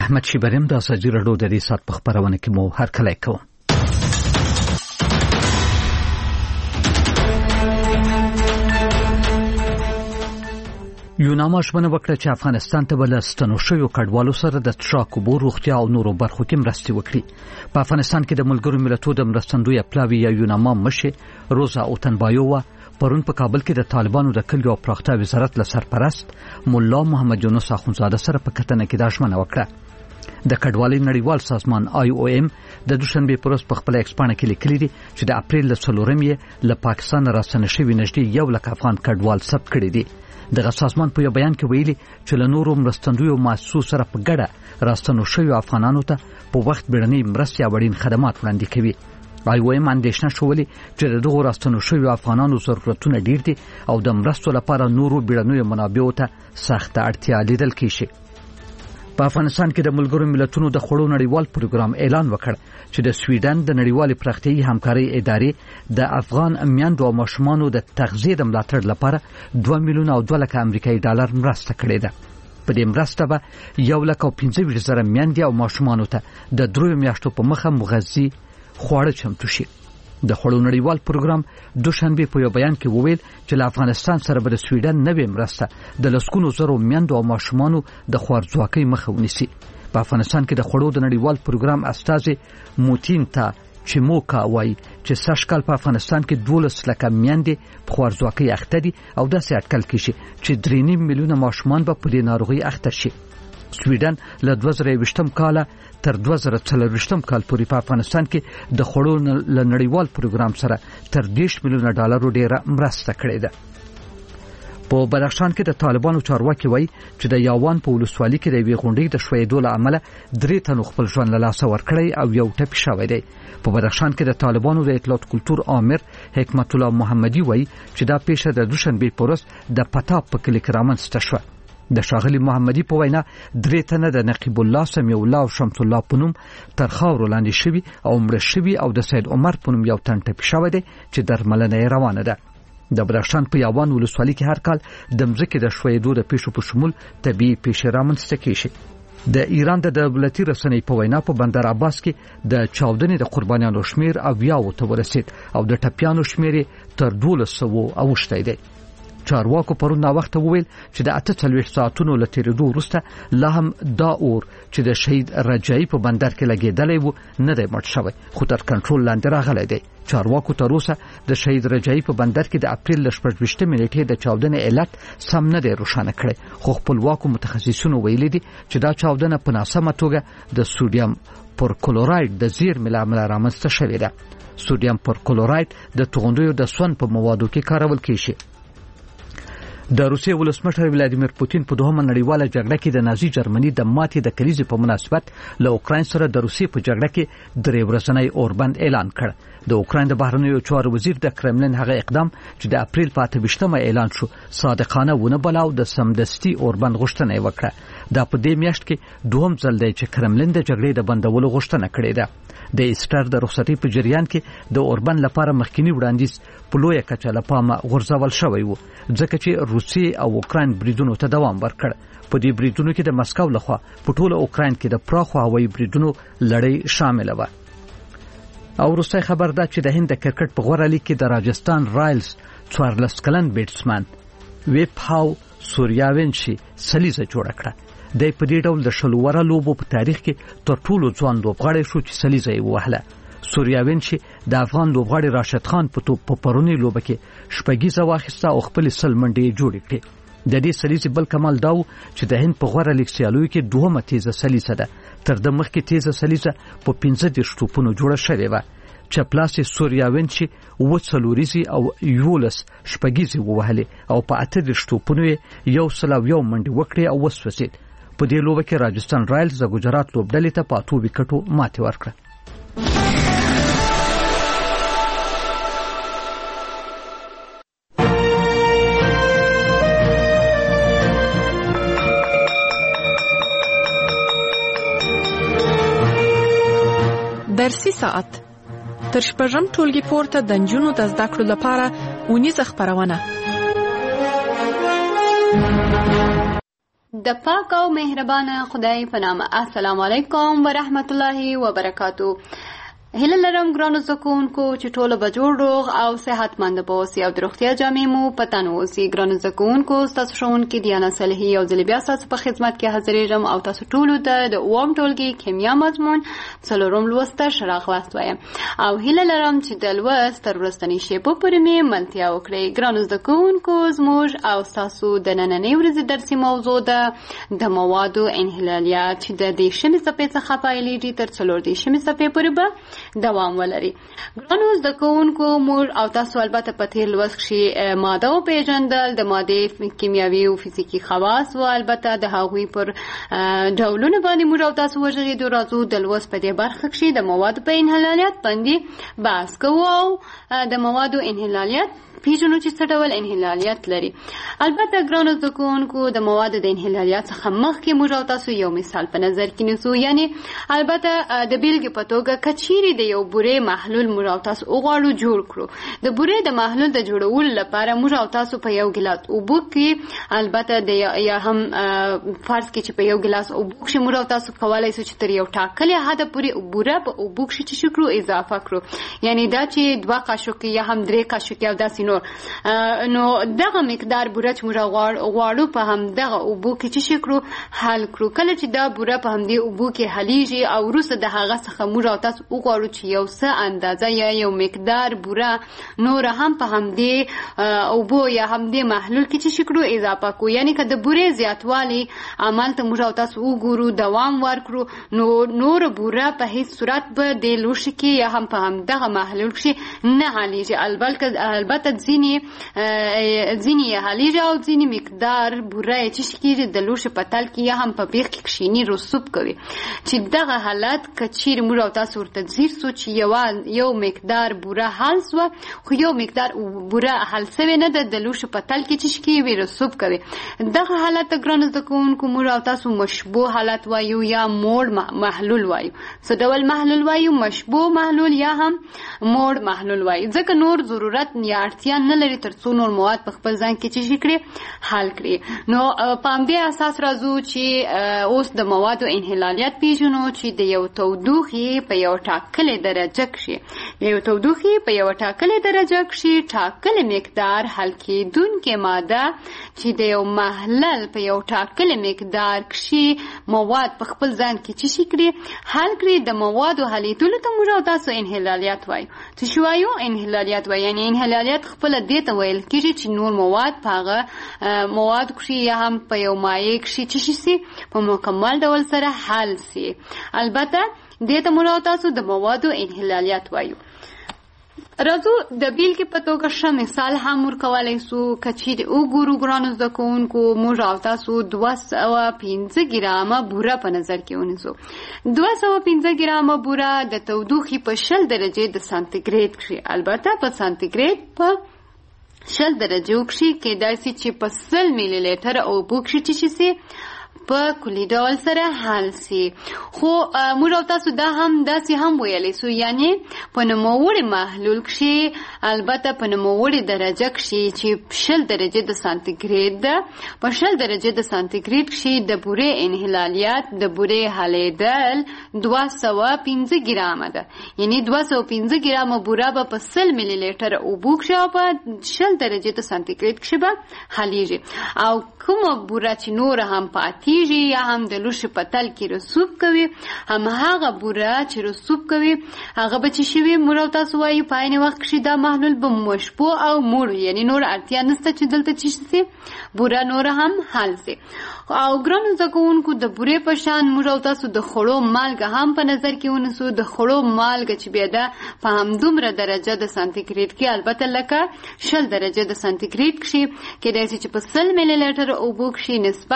احمد شیبریم د ازادي راډیو د دې سات په خبرونه کې مو هرکلی کوم. یوناما ژمنه وکړه چې افغانستان ته بل ستنو شویو کډوالو سره د څښاک اوبو، روغتیا او نورو برخو کې مرستې وکړي. په افغانستان کې د ملګرو ملتونو د مرستندوی پلاوی یا یوناما مشر روزا اوتنبایووا پرون په کابل کې د طالبانو د کلیو او پراختیا وزارت له سرپرست مولا محمد یونس اخونزاده سره په کتنه کې دا ژمنه وکړه. د کډوالۍ نړیوال سازمان IOM د دوشنبه پر ورځ په خپل ایکسپانه کې لیکلي دي چې د اپریل له 4 له پاکستان راستنه شوی نږدې 1 لک افغان کډوال ثبت کړي دي. دغه سازمان په یو بیان کې ویلي چې له نورو مرستندویو مؤسسو سره په ګډه راستنو شوی افغانانو ته په وخت بیړنۍ مرستې او اړین خدمات وړاندې کوي. IOM اندېښنه شولې چې دغه راستنو شوی افغانانو ضرورتونه ډیر دي او د مرستو لپاره نورو بیړنیو منابعو ته سخت اړتیا لیدل کیږي. په افغانستان کې د ملګرو ملتونو د خوړو نړیوال پروګرام اعلان وکړ چې د سویډن د نړیوال پراختیایي همکارۍ ادارې د افغان میندو او ماشومانو د تغذیې د ملاتړ لپاره 2 میلیون او 2 لک امریکایي ډالر مرسته کړې ده. په دې مرسته به 1,25,000 میندې او ماشومانو ته د 3 میاشتو په مخه مغذي خواړه چمتو شي. د خوړو نړیوال پروګرام دوشنبه په یو بیان کې وویل چې له افغانستان سره به د سویډن نوې مرسته د لسکونو زرو میندو او ماشومانو د خوارځواکۍ مخه ونیسي. په افغانستان کې د خوړو د نړیوال پروګرام استازي موتینتا چیموکا وایي چې سږکال په افغانستان کې 12 لک میندې په خوارځواکۍ اخته دي او داسې اټکل کیږي چې 3.5 میلیونه ماشومان به په دې ناروغي اخته شي. سویډن له 2020 کال تر 2040 کال پورې په افغانستان کې د خوړو نړیوال پروګرام سره تر 10 میلیونه ډالر ډیره مرسته کړې ده. په بدخشان کې د طالبانو چارواکي وایي چې د یاوان په ولسوالۍ کې د وی غونډې د شویدو له امله 3 تنو خپل ژوند له لاسه ورکړی او یو ټپي شوی دی. په بدخشان کې د طالبانو د اطلاعات کلتور امر حکمت الله محمدي وایي چې دا پیښه د دوشنبه په ورځ د پتاب په کلي کې رامنځته شوه. د شاغلی محمدي په وینا 3 تنه د نقیب الله سمیع الله او شمس الله پونم تر خاور لاندې شوی او مړ شوی او د سید عمر پونم یو تن ټپي شوی دی چې درملنه روانه ده. د بدخشان په یاوان ولسوالۍ کې هر کال د مځکې د شویدو د پیښو په شمول طبي پیښې رامنځته کیږي. د ایران د دولتي رسنۍ په وینا په بندر عباس کې د چاودنې د قربانیانو شمیر 80 ته ورسید او د ټپیانو شمیر تر 1200 اوښتی دی. چارواکو پرون نا وخت وویل چې د 48 ساعتونو له تیریدو وروسته لا هم دا اور چې د شهید رجایی په بندر کې لګیدلی و نه دی مړ شوی خو تر کنټرول لاندې راغلی دی. چارواکو تر اوسه د شهید رجایی په بندر کې د اپریل 28 نیټې د چاودنې علت سم نه دی روښانه کړی خو خپلواکو متخصصینو ویلي دي چې دا چاودنه په ناسمه توګه د سوډیم پرکلوراید د زیرمې له امله رامنځته شوې ده. سوډیم پرکلوراید د توغندیو د سون په موادو کې کارول کیږي. د روسیې ولسمشر ولادیمیر پوتین په دوهمه نړیواله جګړه کې د نازي جرمني د ماتې د کلیزې په مناسبت له اوکراین سره د روسیې په جګړه کې 3 ورځنی اوربند اعلان کړ. د اوکراین د بهرنیو چارو وزیر د کرملین هغه اقدام چې د اپریل په 28 اعلان شو صادقانه ونه بلاو د سمدستي اوربند غوښتنه وکړه. دا په دې میاشت کې دوهم ځل دی چې کرملین د جګړې د بندولو غوښتنه کړې ده. د ایسټر د رخصتۍ په جریان کې د اوربند لپاره مخکینی وړاندیز په لویه کچه له پامه غورځول شوی و ځکه چې روسیې او اوکراین بریدونو ته دوام ورکړ. په دې بریدونو کې د مسکو لخوا په ټوله اوکراین کې د پراخو هوایي بریدونو لړۍ شامل و. او وروستی خبر دا چې د هند د کرکټ په غوره لیګ کې د راجستان رایلز 14 کلن بیټسمن ویپ هاو سوریاونشي سلیزه جوړه کړه. د په دې ډول د شلوره لوبو په تاریخ کې تر ټولو ځوان لوبغاړی شو چې سلیزه یې ووهله. سوریاونشي د افغان لوبغاړي راشد خان په توپ په پرونی لوبه کې شپږیزه واخیسته او خپل سل منډې جوړې کړې. د دې سلیزې بل کمال دا و چې د هند په غوره لیګ سیالیو کې دوهمه تیزه سلیزه ده. تر د مخکې تیزه سلیزه په 15 توپونو جوړه شوې وه. چپلاسي سوریاونشي 40 او 11 شپږیزې ووهلې او په 8 توپونو یې 101 منډې وکړې او وسوځېد. په دې لوبه کې راجستان رایلز د ګجرات لوبډلې ته په 8 وکټو ماتې ورکړه. درسي ساعت تر شپږم ټولګي پورته د نجونو د زده کړو لپاره اونیزه خپرونه. د پاک او مهربان خدای په نام. السلام علیکم ورحمت الله وبرکاتو. هله لرم ګرانو زکونکو چې ټوله به جوړ روغ او صحتمند به اوسئ او د روغتیا جامې مو په تن اوسي. ګرانو زکونکو ستاسو ښوونکې دیانا صالحي یو ځل بیا ستاسو په خدمت کې حاضرېږم او تاسو ټولو ته د اووم ټولګي کیمیا مضمون څلورم لوست ته ښه راغلاست وایم او هیله لرم چې د لوست تر وروستنۍ شېبو پورې مې ملتیا وکړئ. ګرانو زکونکو زموږ او ستاسو د نننۍ ورځې درسي موضوع ده د موادو انحلالیات چې د 10مې صفحې څخه پیلېږي تر 14مې صفحې پورې به دوام ولري. ګرانو زده کوونکو موږ او تاسو البته په تېر لوست کښې ماده وپېژندل، د مادې کیمیاوي او فزیکي خواص و البته د هغوی پر ډولونه باندې موږ او تاسو وغږېدو. راځو د لوست په دې برخه کښې د موادو په انحلالیات باندې بحث کوو او د موادو انحلالیات پیژنو چې څه ډول انحلالیات لري. البته ګرانو زده کوونکو د موادو د انحلالیات څخه مخکې موږ او تاسو یو مثال په نظر کې نیسو. یعنی البته د بیلګې په توګه که چیرې د یو بورې محلول موږ او تاسو وغواړو جوړ کړو، د بورې د محلول د جوړولو لپاره موږ او تاسو په یو ګیلاس اوبو کې البته د یا هم فرض کې چې په یو ګیلاس اوبو کې موږ او تاسو کولی شو چې تر یو ټاکلي حده پورې بوره په اوبو کې چې کړو اضافه کړو. یعنی دا چې 2 قاشقې یا هم 3 قاشقې او داسې نو دغه مقدار بوره چې موږ غواړو په همدغه اوبو کې چې کړو حل کړو. کله چې دا بوره په همدې اوبو کې حلیږي او وروسته د هغه څخه موږ او تاسو وغواړو چې یو څه اندازه یا یو مقدار بوره نور هم په همدې اوبو یا همدې محلول کې چې کړو اضافه کړو. یعنی که د بورې زیاتوالی عمل ته موږ او تاسو وګورو، دوام ورکړو، نو نور بوره په هیڅ صورت به د لوښي کې یا هم په همدغه محلول کې نه حلیږي. البته ځینې یې حلیږي او ځینې مقدار بوره یې چې کېږي د لوښي په تل کې یا هم په بیخ کې کښېني رسوب کوي. چې دغه حالت که چیرې موږ او تاسو ورته ځیر سو چې یو مقدار بوره حل سوه خو یو مقدار بوره حل سوې نه ده، د لوښي په تل کې چې کېږي رسوب کوي. دغه حالت ته ګرانو زده کوونکو موږ او تاسو مشبوه حالت وایو یا موړ محلول وایو. څه ډول محلول وایو؟ مشبوه محلول یا هم موړ محلول وایو، ځکه نور ضرورت یا اړتیا نه لري تر څو نور مواد په خپل ځان کې چې کړي حل کړي. نو په همدې اساس راځو چې اوس د موادو انحلالیات پیژنو چې د یو تودوخې په یو ټاکلې درجه کښې د یو تودوخې په یو ټاکلې درجه کښې ټاکلې مقدار حل کېدونکې ماده چې د یو محلل په یو ټاکلې مقدار کښې مواد په خپل ځان کې چې کړي حل کړي. د موادو حلېدلو ته موږ او تاسو انحلالیات وایو. څه شي وایو؟ انحلالیات وایو. یعنی انحلالیات خپله دې ته ویل کېږي چې نور مواد په هغه مواد کښې یا هم په یو مایع کښې چې شي په مکمل ډول سره حل سي. البته دې ته موږ او تاسو د موادو انحلالیات وایو. راځو د بیلګې په توګه ښه مثال هم ورکولی سو. که چیرې وګورو ګرانو زده کوونکو موږ او تاسو 205 ګرامه بوره په نظر کې ونیسو. 205 ګرامه بوره د تودوخې په 0 درجې د سانتیګریډ کښې، البته په سانتیګریډ په 0 درجو کښې کېدای سي چې په 100 میلی لیټر اوبو کښې چې سي په کلي ډول سره حل سي. خو موږ او تاسو دا هم داسې هم ویلی سو، یعنی په نوموړي محلول کښې البته په نوموړي درجه کښې چې 0 درجې د سانتیګریډ ده، په 0 درجې د سانتیګریډ کښې د بورې انحلالیات د بورې حلېدل 205 ګرامه ده. یعنی 205 ګرامه بوره به په 100 میلی لیټر اوبو کښې او په 0 درجې د سانتیګریډ کښې به حلیږي. او کومه بوره چې نور هم پاتې یا هم د لوښي په تل کې رسوب کوي، هماغه بوره چې رسوب کوي هغه به چې شوي موږ او تاسو وایو په عین وخت کښې دا محلول به مشبوه او موړ، یعنی نور اړتیا نشته چې دلته چې سي بوره نور هم حل سي. او ګرانو زده کوونکو د بورې په شان موږ او تاسو د خوړو مالګه هم په نظر کې ونیسو. د خوړو مالګه چې بیا ده په همدومره درجه د سانتیګریډ کې، البته لکه 0 درجه د سانتیګریډ کښې کېدای سي چې په 100 میلی لیټر اوبو کښې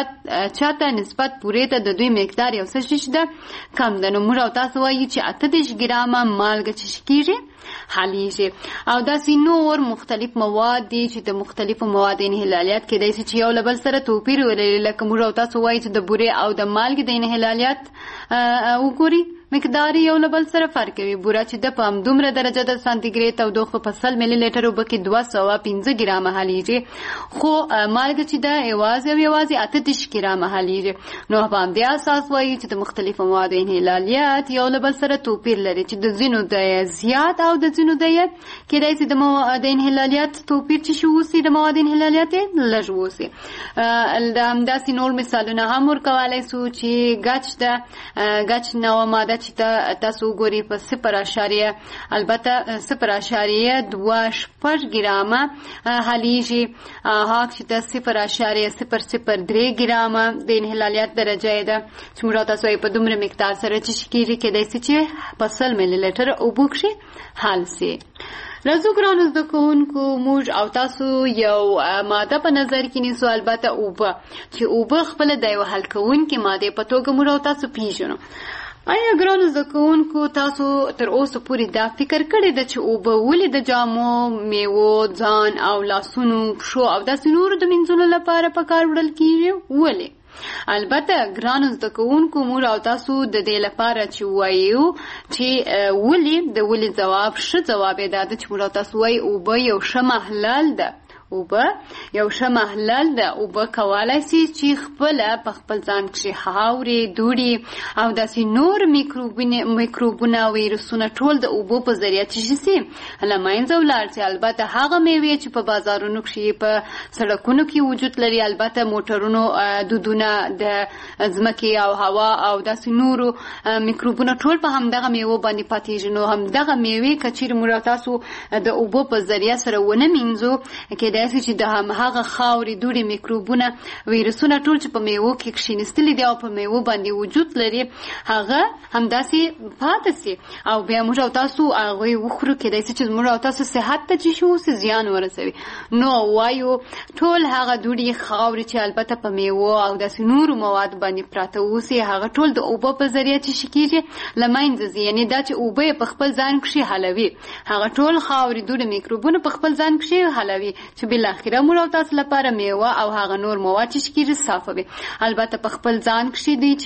نسبت پورې ته د دوی مقدار یو څه ده کم ده. نو موږ او تاسو وایو چې 38 ګرامه مالګه چې کېږي حلیږي او داسې نور مختلف مواد دي چې د مختلفو مواد انحلالیت کېدای شي چې یو له بل سره توپیر ولري لکه موږ او تاسو وایي چې د بورې او د مالګې د انحلالیت وګوري مقدار یو له بل سره فرق کوي. بوره چې د په همدومره درجه د سانتیګریډ تودوخه په 100 ملي لیټر اوبه کې 215 ګرامه حلیږي خو مالګه چې د یوازې 38 ګرامه حلیږي. نو په همدې اساس وایي چې د مختلفو موادو انحلالیت یو له بل سره توپیر لري چې د ځینو د زیات او د ځینو د کېدای شي د انحلالیت توپیر چې شو وسی د مواد انحلالیت لږ وسی. د همداسې نور مثالونه هم ورکولای شو چې ګچ نو ماده چې تاسو وګورئ په 0.2 البته 0.26 ګرامه حلیږي هغه چې د 0.003 ګرامه د انحلالیت درجه ده چې موږ تاسو یې په دومره مقدار سره چې کېږي کېدای شي چې په 100 ملي لیټر اوبه کې حل شي. راځو ګرانو زده کوونکو موږ او تاسو یو ماده په نظر کې نیسو البته اوبه چې اوبه خپله د یو حل کوونکې مادې په توګه موږ او تاسو پیژنو. آیا ګرانو زده کوونکو تاسو تر اوسه پورې دا فکر کړی ده چې اوبه ولې د جامو میوو ځان او لاسونو پښو او داسې نورو د مینځلو لپاره په کار وړل کیږي ولې؟ البته ګرانو زده کوونکو موږ او تاسو د دې لپاره چې وایو چې ولې د ولې ځواب ښه جواب یې دا ده چې موږ او تاسو وایو اوبه یو ښه محلل ده. اوبه یو ښه محلل ده. اوبه کولی شي چې خپله په خپل ځان کښې خاورې دوړې او داسې نور میکروبونه ویروسونه ټول د اوبو په ذریعه چې شي له منځه ولاړ شي. البته هغه میوې چې په بازارونو کښې په سړکونو کې وجود لري البته موټرونو دودونه د ځمکې او هوا او داسې نورو میکروبونه ټول په همدغه میوو باندې پاتېږي. نو همدغه میوې که چیرې موږ تاسو د اوبو په ذریعه سره ونه مینځو داسې چې د هغه خاورې دوړې میکروبونه ویروسونه ټول چې په میوو کې کښېنستلي دي او په میوو باندې وجود لري هغه همداسې پاتې سي او بیا موږ او تاسو هغوی وخورو کېدای شي چې موږ او تاسو صحت ته چې شو زیان ورسوي. نو وایو ټول هغه دوړې خاورې چې البته په میوو او داسې نورو مواد باندې پراته اوسي هغه ټول د اوبو په ذریعه چې کېږي له منځه ځي. یعنې دا چې اوبه یې په خپل ځان کښې حلوي هغه ټول خاورې دوړې میکروبونه په خپل ځان کښې حلوي چې بالاخره موږ او تاسو لپاره میوه او هغه نور مواد چې کېږي صافوي. البته په خپل ځان کښې دی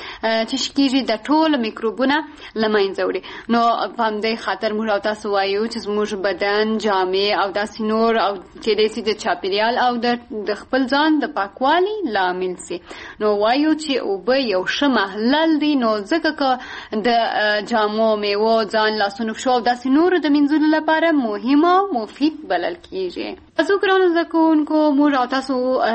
چې کېږي د ټولو میکروبونه له منځه وړي. نو په همدې خاطر موږ او تاسو وایو چې زموږ بدن جامې او داسې نور او کېدای شي د چاپېریال او د خپل ځان د پاکوالي لامل سي. نو وایو چې اوبه یو ښه محلل دی. نو ځکه که د جامو میوو ځان لاسونو پښو او داسې نورو د مینځلو لپاره مهم او مفید بلل کېږي. تاسو ګرانو زده کوونکو موږ او تاسو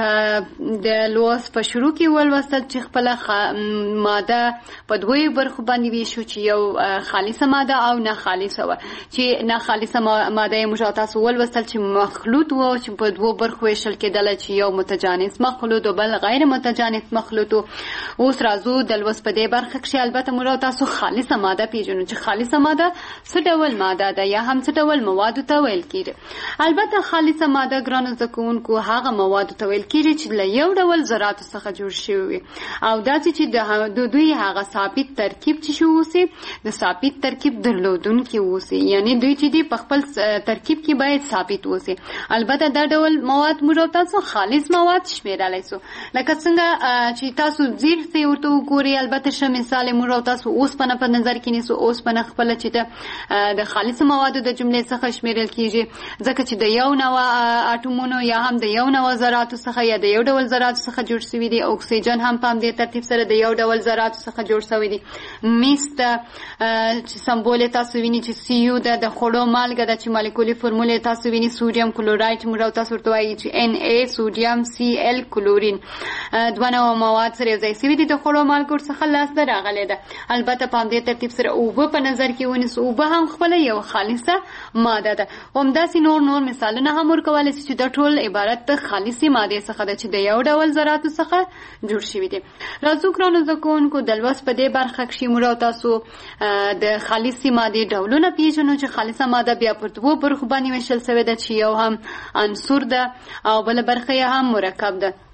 د لوست په شروع کې ولوستل چې خپله ماده په دوی برخو باندې ویشو چې یو خالصه ماده او نه خالصه وه. چې نه خالصه ماده یې موږ او تاسو ولوستل چې مخلوط و چې په دوو برخو ویشل کېدله چې یو متجانس مخلوط او بل غیر متجانس مخلوط. اوس راځو د لوست په دې برخه کښې البته موږ او تاسو خالصه ماده پیژنو چې خالصه ماده څه ډول ماده ده یا هم څه ډول موادو ته ویل کېږي. البته خالصه ماده ګرانو زده کوونکو هغه موادو ته ویل کېږي چې له یو ډول ذراتو څخه جوړ شوي وي او داسې چې د دوی هغه ثابت ترکیب چې شو اوسي د ثابت ترکیب درلودونکي اوسي. یعنې دوی چې دي په خپل ترکیب کې باید ثابت اوسي. البته دا ډول مواد موږ او تاسو خالص مواد شمیرلی سو لکه څنګه چې تاسو زیر ته ورته وګورئ. البته ښه مثال یې موږ او تاسو اوسپنه په نظر کې نیسو. اوسپنه خپله چې د خالصو موادو د جملې څخه شمیرل کېږي ځکه چې د یو نوع اټومونو یا هم د یو نوع ذراتو څخه یا د یو ډول ذراتو څخه جوړ شوي دي. اکسیجن هم په همدې ترتیب سره د یو ډول ذراتو څخه جوړ شوي دي. میس ته چې سمبول یې تاسو ویني چې سی یو ده د خوړو مالګه ده چې مالیکولي فورمول یې تاسو ویني سوډیم کلورایډ موږ او تاسو ورته وایي چې ان ای سوډیم سی ال کلورین دوه نوع مواد سره یو ځای شوي دي د خوړو مالګو څخه لاسته راغلی ده. البته په همدې ترتیب سره اوبه په نظر کې ونیسو. اوبه هم خپله یو خالصه ماده ده. همداسې نور مثالونه هم ورکولی شي چې دا ټول عبارت د خالصې مادې څخه ده چې د یو ډول ذراتو څخه جوړ شوي دي. راځو ګرانو زده کوونکو د لوست په دې برخه کښې موږ او تاسو د خالصې مادې ډولونه پیژنو چې خالصه ماده بیا پر دوو برخو باندې ویشل شوې ده چې یو هم عنصر ده او بله برخه یې هم مرکب ده.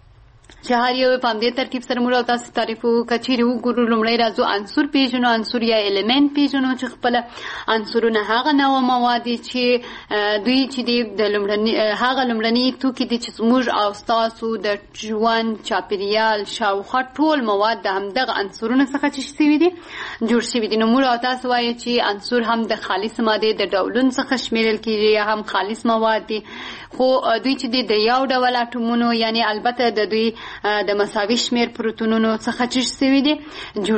چې هر یو په همدې ترتیب سره موږ تاسو تعریف وکړو. که چیرې وګورو لومړی راځو عنصر پیژنو. عنصر یا الیمنټ پیژنو چې خپله عنصرونه هغه نوع مواد دي چې دوی چې دي د هغه لومړني توکي دي چې زموږ او ستاسو د ژوند چاپیریال شاوخوا ټول مواد د همدغه عنصرونو څخه چې شوي دي جوړ شوي دي. نو موږ او تاسو وایو چې عنصر هم د خالص مادې د ډولونو څخه شمیرل کېږي یا هم خالص مواد دي، خو دوی چې دي د یو ډول اټومونو یعنی البته د دوی د مساوي شمیر پروتونونو څخه جوړ شوي دي